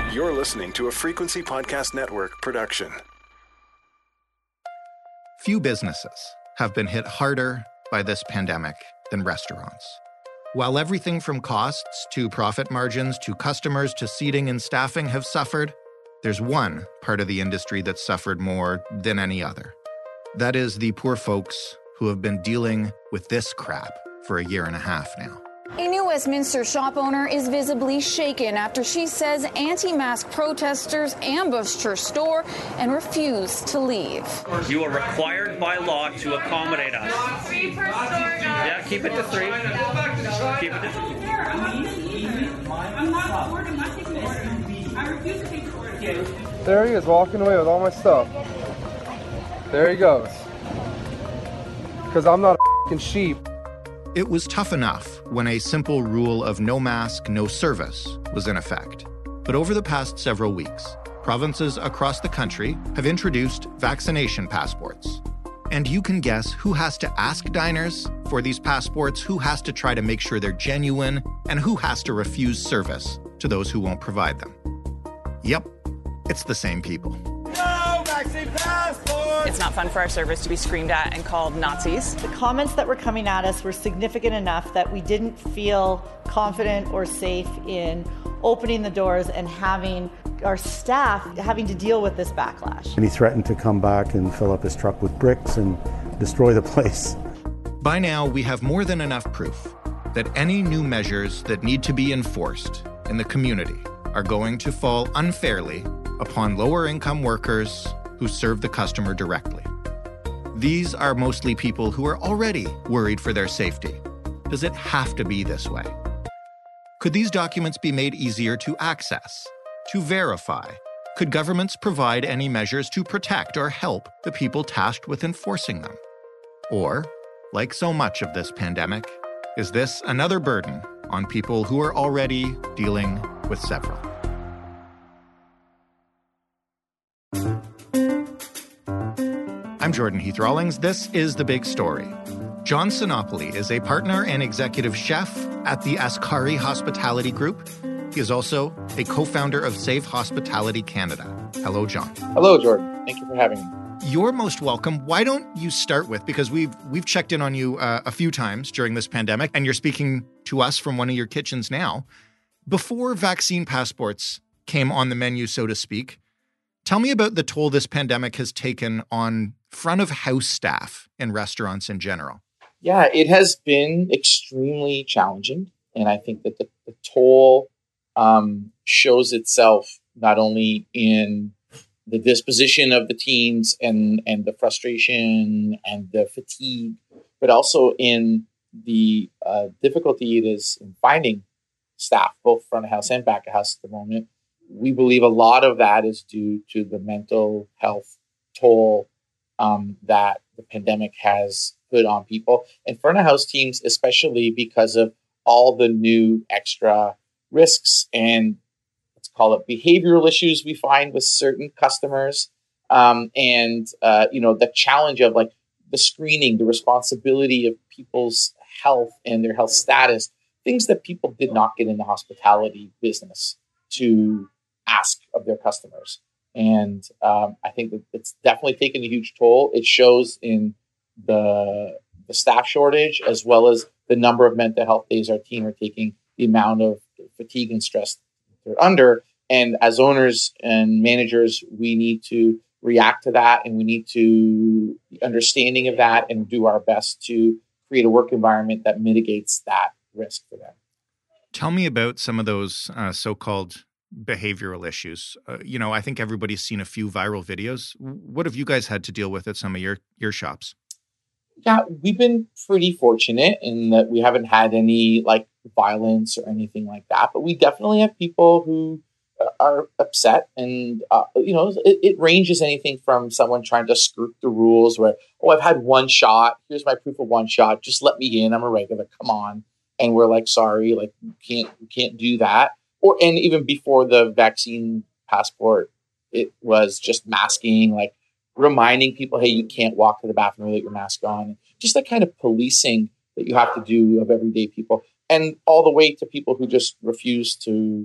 You're listening to a Frequency Podcast Network production. Few businesses have been hit harder by this pandemic than restaurants. While everything from costs to profit margins to customers to seating and staffing have suffered, there's one part of the industry that's suffered more than any other. That is the poor folks who have been dealing with this crap for a year and a half now. A New Westminster shop owner is visibly shaken after she says anti-mask protesters ambushed her store and refused to leave. You are required by law to accommodate us. 3 per store. Yeah, keep it to 3. Keep it to 3. I'm not bored. I'm not taking the order. I refuse to take the order. There he is, walking away with all my stuff. There he goes. Because I'm not a f***ing sheep. It was tough enough when a simple rule of no mask, no service was in effect. But over the past several weeks, provinces across the country have introduced vaccination passports. And you can guess who has to ask diners for these passports, who has to try to make sure they're genuine, and who has to refuse service to those who won't provide them. Yep, it's the same people. No vaccine passport! It's not fun for our servers to be screamed at and called Nazis. The comments that were coming at us were significant enough that we didn't feel confident or safe in opening the doors and having our staff having to deal with this backlash. And he threatened to come back and fill up his truck with bricks and destroy the place. By now, we have more than enough proof that any new measures that need to be enforced in the community are going to fall unfairly upon lower-income workers who serve the customer directly. These are mostly people who are already worried for their safety. Does it have to be this way? Could these documents be made easier to access, to verify? Could governments provide any measures to protect or help the people tasked with enforcing them? Or, like so much of this pandemic, is this another burden on people who are already dealing with several? I'm Jordan Heath Rawlings. This is The Big Story. John Sinopoli is a partner and executive chef at the Ascari Hospitality Group. He is also a co-founder of Save Hospitality Canada. Hello, John. Hello, Jordan. Thank you for having me. You're most welcome. Why don't you start with, because we've checked in on you a few times during this pandemic, and you're speaking to us from one of your kitchens now. Before vaccine passports came on the menu, so to speak, tell me about the toll this pandemic has taken on front of house staff in restaurants in general. Yeah, it has been extremely challenging. And I think that the toll shows itself not only in the disposition of the teams and the frustration and the fatigue, but also in the difficulty it is in finding staff, both front of house and back of house at the moment. We believe a lot of that is due to the mental health toll that the pandemic has put on people and front of house teams, especially because of all the new extra risks and let's call it behavioral issues we find with certain customers. The challenge of like the screening, the responsibility of people's health and their health status, things that people did not get in the hospitality business to ask of their customers. And I think that it's definitely taken a huge toll. It shows in the staff shortage, as well as the number of mental health days our team are taking, the amount of fatigue and stress they're under. And as owners and managers, we need to react to that, and we need to be understanding of that and do our best to create a work environment that mitigates that risk for them. Tell me about some of those so-called behavioral issues. I think everybody's seen a few viral videos. What have you guys had to deal with at some of your shops? Yeah, we've been pretty fortunate in that we haven't had any like violence or anything like that, but we definitely have people who are upset, and it ranges anything from someone trying to skirt the rules where, I've had one shot, here's my proof of one shot, just let me in, I'm a regular, come on. And we're like, sorry, like you can't do that. And even before the vaccine passport, it was just masking, like reminding people, hey, you can't walk to the bathroom without your mask on. Just that kind of policing that you have to do of everyday people. And all the way to people who just refuse to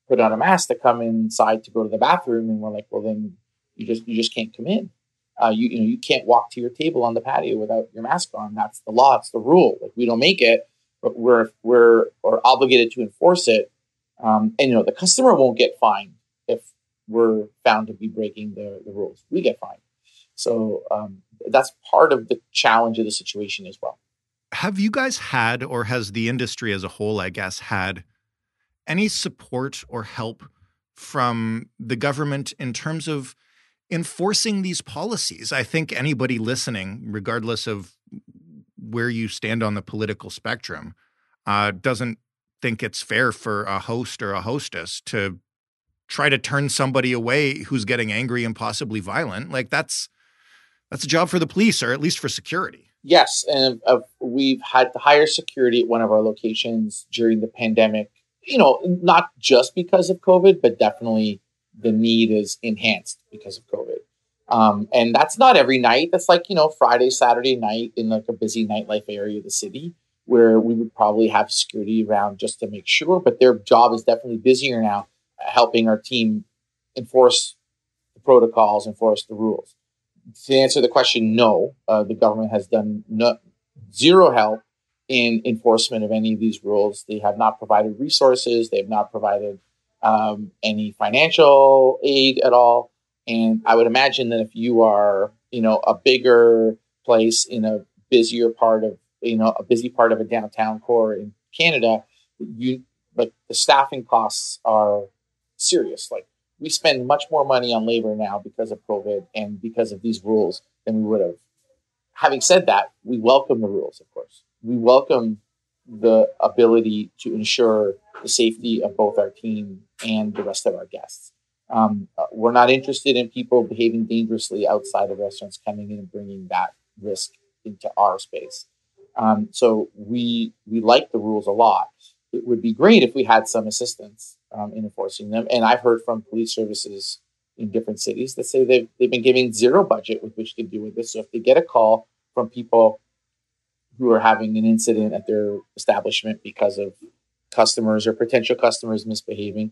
put on a mask to come inside to go to the bathroom, and we're like, well, then you just can't come in. You can't walk to your table on the patio without your mask on. That's the law. It's the rule. Like, we don't make it, but we're obligated to enforce it. And the customer won't get fined if we're found to be breaking the rules. We get fined. So that's part of the challenge of the situation as well. Have you guys had, or has the industry as a whole, I guess, had any support or help from the government in terms of enforcing these policies? I think anybody listening, regardless of where you stand on the political spectrum, doesn't think it's fair for a host or a hostess to try to turn somebody away who's getting angry and possibly violent. Like, that's a job for the police, or at least for security. Yes, and we've had to hire security at one of our locations during the pandemic, not just because of COVID, but definitely the need is enhanced because of COVID. And that's not every night. That's like, Friday, Saturday night in like a busy nightlife area of the city, where we would probably have security around just to make sure. But their job is definitely busier now, helping our team enforce the protocols, enforce the rules. To answer the question, no, the government has done zero help in enforcement of any of these rules. They have not provided resources. They have not provided any financial aid at all. And I would imagine that if you are, a bigger place in a busier part of, a busy part of a downtown core in Canada, the staffing costs are serious. Like, we spend much more money on labor now because of COVID and because of these rules than we would have. Having said that, we welcome the rules, of course. We welcome the ability to ensure the safety of both our team and the rest of our guests. We're not interested in people behaving dangerously outside of restaurants, coming in and bringing that risk into our space. So we like the rules a lot. It would be great if we had some assistance in enforcing them. And I've heard from police services in different cities that say they've been giving zero budget with which to deal with this. So if they get a call from people who are having an incident at their establishment because of customers or potential customers misbehaving,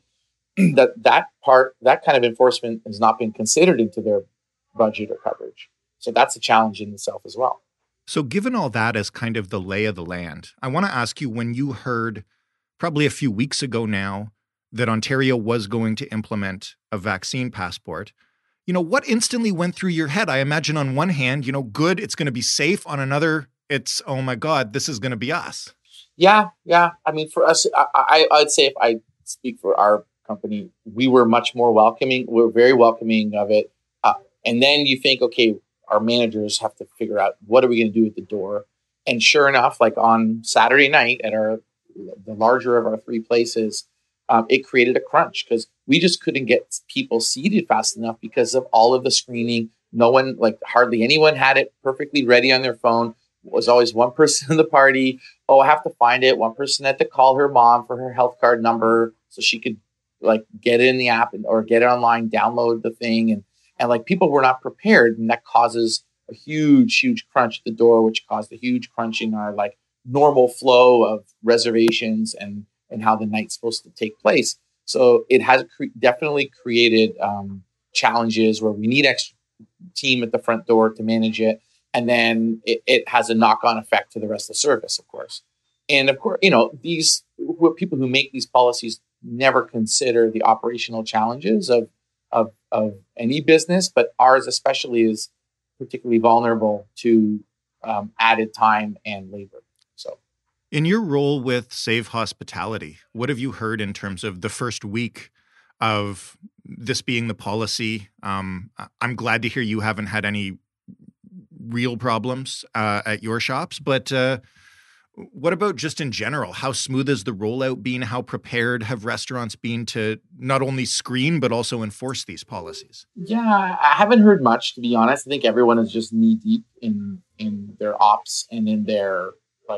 that kind of enforcement has not been considered into their budget or coverage. So that's a challenge in itself as well. So given all that as kind of the lay of the land, I want to ask you, when you heard probably a few weeks ago now that Ontario was going to implement a vaccine passport, what instantly went through your head? I imagine on one hand, good, it's going to be safe. On another, it's, oh my God, this is going to be us. Yeah. I mean, for us, I'd say if I speak for our company, we were much more welcoming. We're very welcoming of it. And then you think, okay, our managers have to figure out, what are we going to do at the door? And sure enough, like on Saturday night at the larger of our three places, it created a crunch because we just couldn't get people seated fast enough because of all of the screening. No one, like hardly anyone had it perfectly ready on their phone. It was always one person in the party. Oh, I have to find it. One person had to call her mom for her health card number so she could like get it in the app or get it online, download the thing. And like people were not prepared, and that causes a huge crunch at the door, which caused a huge crunch in our like normal flow of reservations and how the night's supposed to take place. So it has definitely created challenges where we need extra team at the front door to manage it. And then it has a knock-on effect to the rest of the service, of course. And of course, these people who make these policies never consider the operational challenges of any business, but ours especially is particularly vulnerable to added time and labor. So, in your role with Save Hospitality, what have you heard in terms of the first week of this being the policy? I'm glad to hear you haven't had any real problems at your shops, but what about just in general? How smooth has the rollout been? How prepared have restaurants been to not only screen, but also enforce these policies? Yeah, I haven't heard much, to be honest. I think everyone is just knee deep in their ops and in their,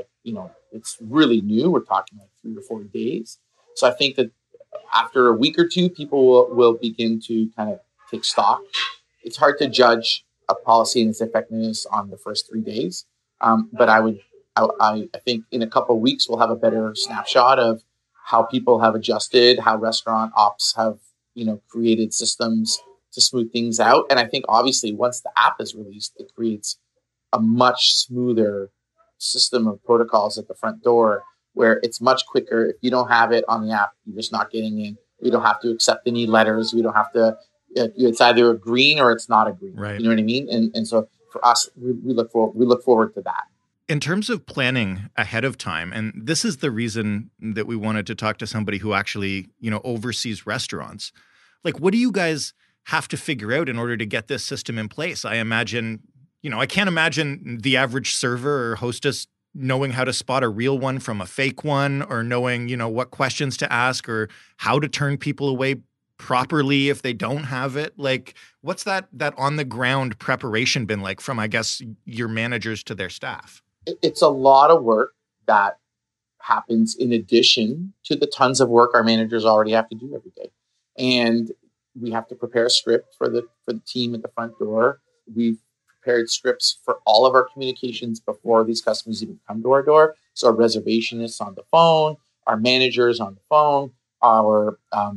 it's really new. We're talking like 3 or 4 days. So I think that after a week or two, people will begin to kind of take stock. It's hard to judge a policy and its effectiveness on the first 3 days. But I think in a couple of weeks, we'll have a better snapshot of how people have adjusted, how restaurant ops have, created systems to smooth things out. And I think obviously once the app is released, it creates a much smoother system of protocols at the front door where it's much quicker. If you don't have it on the app, you're just not getting in. We don't have to accept any letters. We don't have to, it's either a green or it's not a green. Right. You know what I mean? And so for us, we look forward to that. In terms of planning ahead of time, and this is the reason that we wanted to talk to somebody who actually, oversees restaurants. Like, what do you guys have to figure out in order to get this system in place? I imagine, I can't imagine the average server or hostess knowing how to spot a real one from a fake one, or knowing, what questions to ask or how to turn people away properly if they don't have it. Like, what's that on the ground preparation been like from, I guess, your managers to their staff? It's a lot of work that happens in addition to the tons of work our managers already have to do every day. And we have to prepare a script for the team at the front door. We've prepared scripts for all of our communications before these customers even come to our door. So our reservationists on the phone, our managers on the phone, our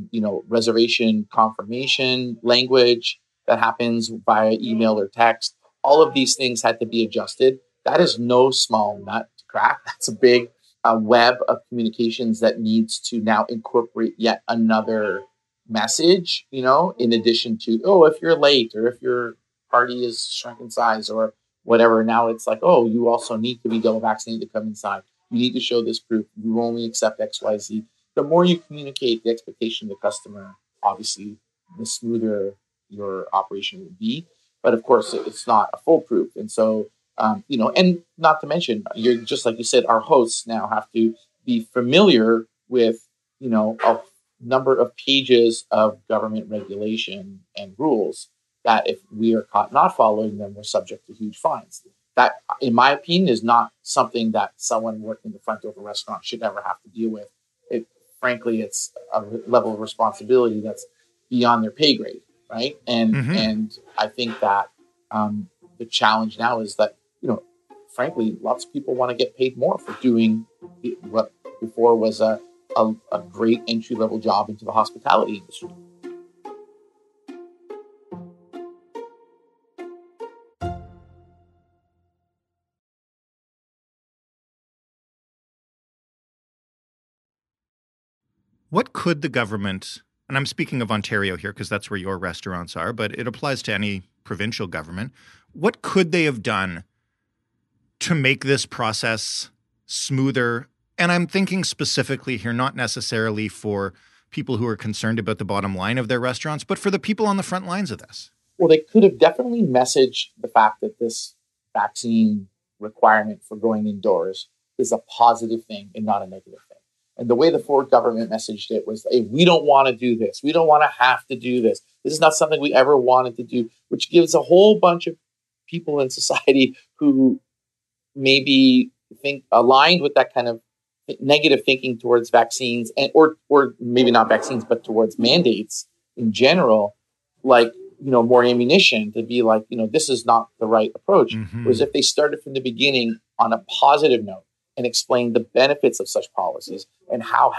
reservation confirmation language that happens via email or text. All of these things had to be adjusted. That is no small nut to crack. That's a big web of communications that needs to now incorporate yet another message, in addition to, if you're late or if your party is shrunk in size or whatever. Now it's like, you also need to be double vaccinated to come inside. You need to show this proof. You only accept XYZ. The more you communicate the expectation to the customer, obviously, the smoother your operation will be. But of course, it's not a foolproof. And so, and not to mention, you're just like you said, our hosts now have to be familiar with, a number of pages of government regulation and rules that if we are caught not following them, we're subject to huge fines. That, in my opinion, is not something that someone working the front door of a restaurant should ever have to deal with. Frankly, it's a level of responsibility that's beyond their pay grade, right? And I think that the challenge now is that, frankly, lots of people want to get paid more for doing what before was a great entry-level job into the hospitality industry. What could the government, and I'm speaking of Ontario here because that's where your restaurants are, but it applies to any provincial government, what could they have done to make this process smoother? And I'm thinking specifically here, not necessarily for people who are concerned about the bottom line of their restaurants, but for the people on the front lines of this. Well, they could have definitely messaged the fact that this vaccine requirement for going indoors is a positive thing and not a negative thing. And the way the Ford government messaged it was, hey, we don't want to do this. We don't want to have to do this. This is not something we ever wanted to do, which gives a whole bunch of people in society who maybe think aligned with that kind of negative thinking towards vaccines and or maybe not vaccines, but towards mandates in general, like, more ammunition to be like, this is not the right approach. Whereas if they started from the beginning on a positive note and explained the benefits of such policies and how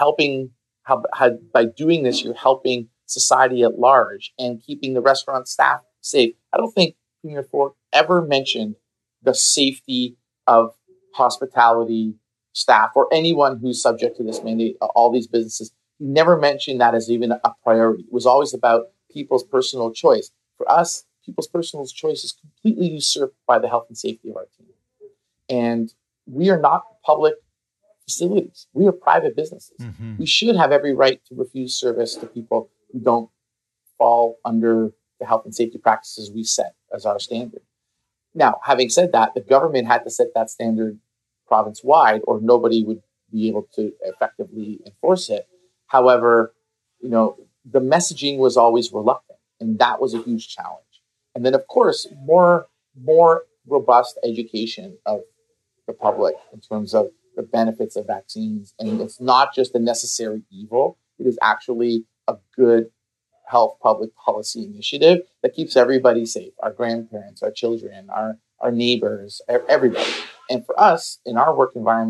by doing this, you're helping society at large and keeping the restaurant staff safe. I don't think Premier Ford ever mentioned the safety of hospitality staff or anyone who's subject to this mandate, all these businesses. He never mentioned that as even a priority. It was always about people's personal choice. For us, people's personal choice is completely usurped by the health and safety of our team. And we are not public facilities. We are private businesses. We should have every right to refuse service to people who don't fall under the health and safety practices we set as our standard. Now, having said that, the government had to set that standard province-wide or nobody would be able to effectively enforce it. However, the messaging was always reluctant, and that was a huge challenge. And then, of course, more robust education of the public in terms of the benefits of vaccines. And it's not just a necessary evil. It is actually a good health public policy initiative that keeps everybody safe, our grandparents, our children, our neighbors, everybody. And for us, in our work environment,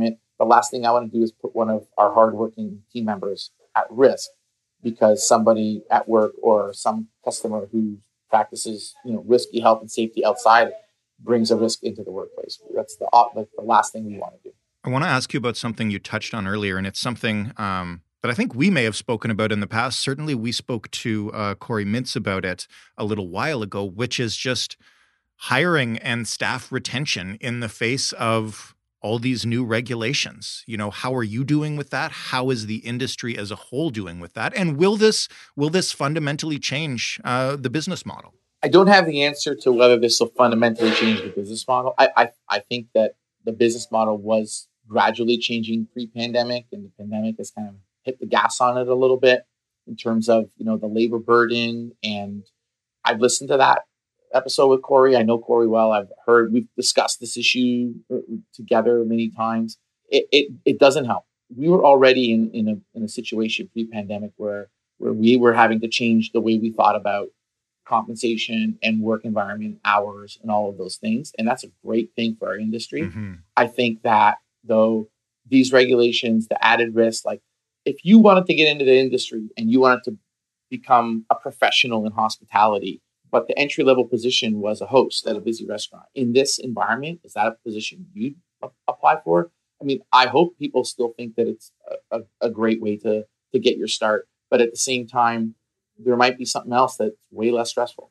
the last thing I want to do is put one of our hardworking team members at risk because somebody at work or some customer who practices, risky health and safety outside brings a risk into the workplace. That's the last thing we want to do. I want to ask you about something you touched on earlier, and it's something that I think we may have spoken about in the past. Certainly we spoke to Corey Mintz about it a little while ago, which is just hiring and staff retention in the face of all these new regulations. How are you doing with that? How is the industry as a whole doing with that? And will this fundamentally change the business model? I don't have the answer to whether this will fundamentally change the business model. I think that the business model was gradually changing pre-pandemic, and the pandemic has kind of hit the gas on it a little bit in terms of, the labor burden. And I've listened to that episode with Corey. I know Corey well. We've discussed this issue together many times. It doesn't help. We were already in a situation pre-pandemic where we were having to change the way we thought about compensation and work environment, hours, and all of those things. And that's a great thing for our industry. Mm-hmm. I think that though these regulations, the added risk, like if you wanted to get into the industry and you wanted to become a professional in hospitality, but the entry-level position was a host at a busy restaurant. In this environment, is that a position you'd apply for? I mean, I hope people still think that it's a great way to get your start. But at the same time, there might be something else that's way less stressful.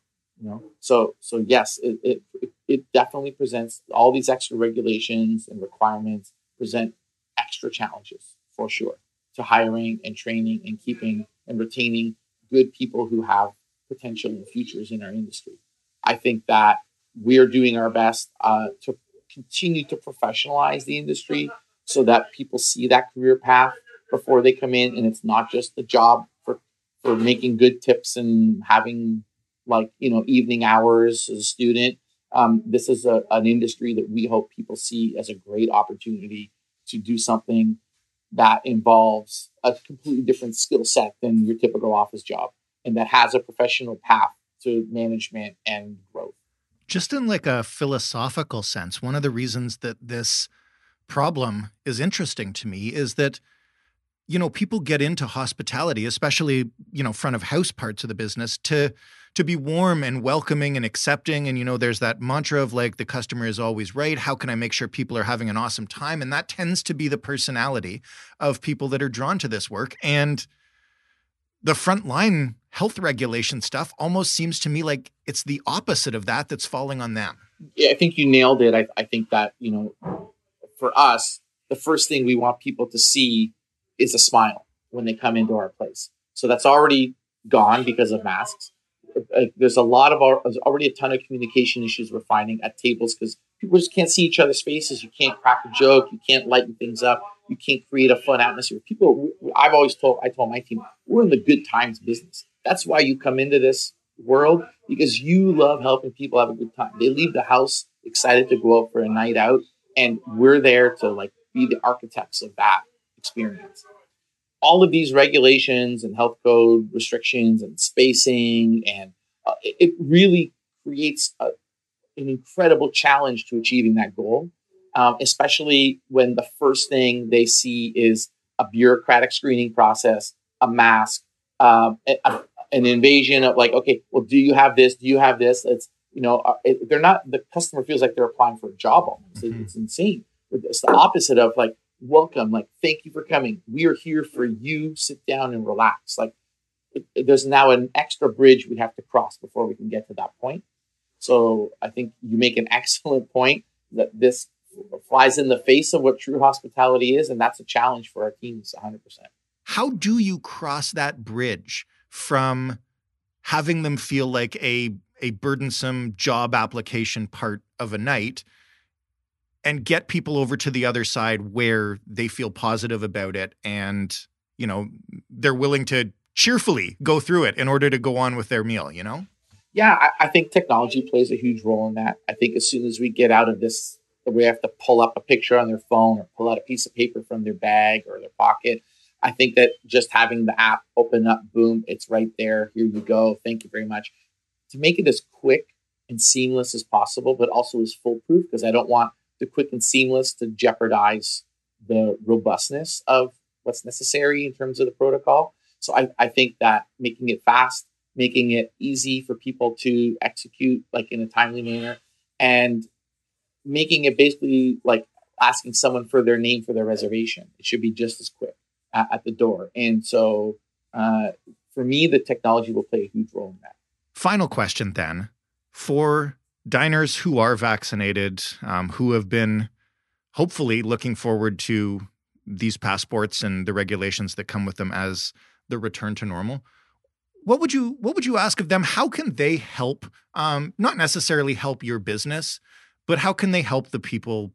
So yes, it definitely presents all these extra regulations and requirements present extra challenges for sure to hiring and training and keeping and retaining good people who have potential and futures in our industry. I think that we're doing our best to continue to professionalize the industry so that people see that career path before they come in, and it's not just the job for making good tips and having evening hours as a student. This is an industry that we hope people see as a great opportunity to do something that involves a completely different skill set than your typical office job, and that has a professional path to management and growth. Just in like a philosophical sense, one of the reasons that this problem is interesting to me is that, people get into hospitality, especially, front of house parts of the business, to be warm and welcoming and accepting. And, there's that mantra of like, the customer is always right. How can I make sure people are having an awesome time? And that tends to be the personality of people that are drawn to this work. And the frontline health regulation stuff almost seems to me like it's the opposite of that that's falling on them. Yeah, I think you nailed it. I think that, for us, the first thing we want people to see is a smile when they come into our place. So that's already gone because of masks. There's already a ton of communication issues we're finding at tables because people just can't see each other's faces. You can't crack a joke. You can't lighten things up. You can't create a fun atmosphere. I told my team, we're in the good times business. That's why you come into this world, because you love helping people have a good time. They leave the house excited to go out for a night out, and we're there to be the architects of that experience. All of these regulations and health code restrictions and spacing, and it really creates an incredible challenge to achieving that goal, especially when the first thing they see is a bureaucratic screening process, a mask, an invasion of okay, well, do you have this? Do you have this? It's, they're not, the customer feels like they're applying for a job almost. Mm-hmm. It's insane. It's the opposite of welcome, thank you for coming. We are here for you. Sit down and relax. There's now an extra bridge we have to cross before we can get to that point. So I think you make an excellent point that this flies in the face of what true hospitality is. And that's a challenge for our teams 100%. How do you cross that bridge from having them feel like a burdensome job application part of a night and get people over to the other side where they feel positive about it and, they're willing to cheerfully go through it in order to go on with their meal, Yeah, I think technology plays a huge role in that. I think as soon as we get out of this, we have to pull up a picture on their phone or pull out a piece of paper from their bag or their pocket. I think that just having the app open up, boom, it's right there. Here you go. Thank you very much. To make it as quick and seamless as possible, but also as foolproof, because I don't want the quick and seamless to jeopardize the robustness of what's necessary in terms of the protocol. So I think that making it fast, making it easy for people to execute like in a timely manner, and making it basically like asking someone for their name for their reservation. It should be just as quick at the door. And so for me, the technology will play a huge role in that. Final question then. For diners who are vaccinated, who have been hopefully looking forward to these passports and the regulations that come with them as the return to normal, what would you ask of them? How can they help, not necessarily help your business, but how can they help the people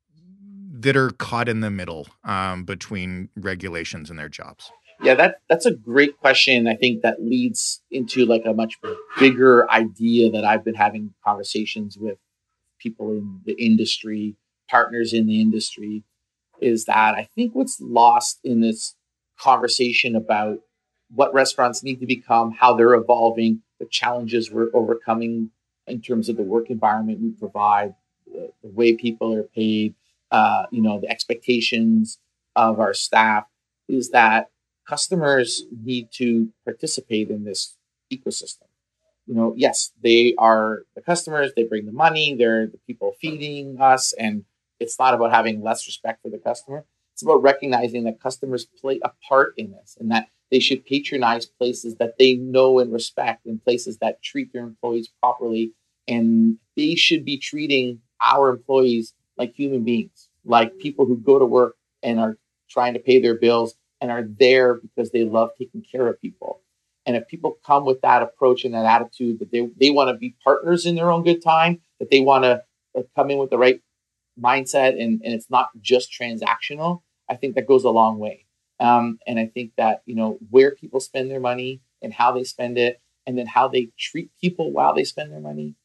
that are caught in the middle between regulations and their jobs? Yeah, that's a great question. I think that leads into like a much bigger idea that I've been having conversations with people in the industry, partners in the industry, is that I think what's lost in this conversation about what restaurants need to become, how they're evolving, the challenges we're overcoming in terms of the work environment we provide, the way people are paid, the expectations of our staff, is that customers need to participate in this ecosystem. Yes, they are the customers, they bring the money, they're the people feeding us, and it's not about having less respect for the customer. It's about recognizing that customers play a part in this, and that they should patronize places that they know and respect, and places that treat their employees properly. And they should be treating our employees like human beings, like people who go to work and are trying to pay their bills and are there because they love taking care of people. And if people come with that approach and that attitude that they want to be partners in their own good time, that they want to come in with the right mindset and it's not just transactional, I think that goes a long way. And I think that, where people spend their money and how they spend it, and then how they treat people while they spend their money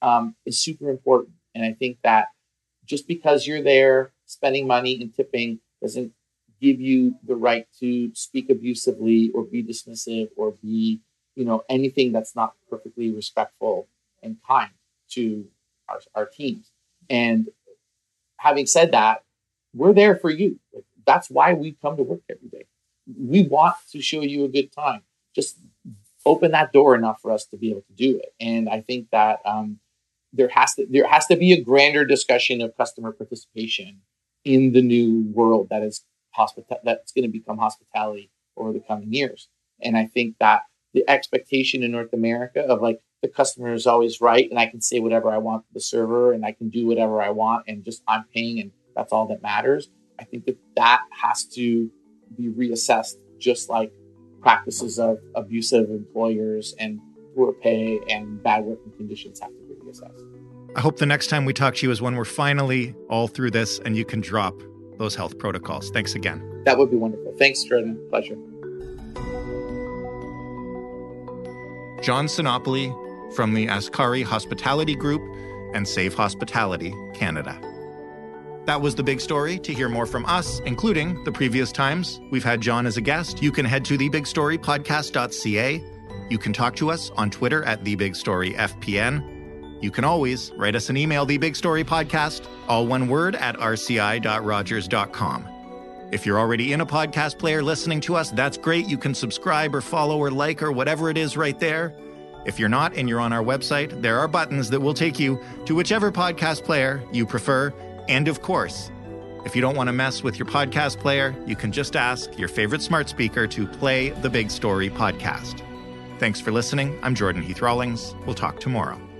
is super important. And I think that just because you're there spending money and tipping doesn't give you the right to speak abusively or be dismissive or be, anything that's not perfectly respectful and kind to our teams. And having said that, we're there for you. That's why we come to work every day. We want to show you a good time. Just open that door enough for us to be able to do it. And I think that there has to be a grander discussion of customer participation in the new world that is that's going to become hospitality over the coming years. And I think that the expectation in North America of like the customer is always right, and I can say whatever I want to the server, and I can do whatever I want, and just I'm paying, and that's all that matters. I think that has to be reassessed, just like practices of abusive employers and poor pay and bad working conditions have to be reassessed. I hope the next time we talk to you is when we're finally all through this and you can drop those health protocols. Thanks again. That would be wonderful. Thanks, Jordan. Pleasure. John Sinopoli from the Ascari Hospitality Group and Save Hospitality Canada. That was The Big Story. To hear more from us, including the previous times we've had John as a guest, you can head to thebigstorypodcast.ca. You can talk to us on Twitter at TheBigStoryFPN. You can always write us an email, thebigstorypodcast, all one word, at rci.rogers.com. If you're already in a podcast player listening to us, that's great. You can subscribe or follow or like or whatever it is right there. If you're not and you're on our website, there are buttons that will take you to whichever podcast player you prefer. And of course, if you don't want to mess with your podcast player, you can just ask your favorite smart speaker to play The Big Story podcast. Thanks for listening. I'm Jordan Heath Rawlings. We'll talk tomorrow.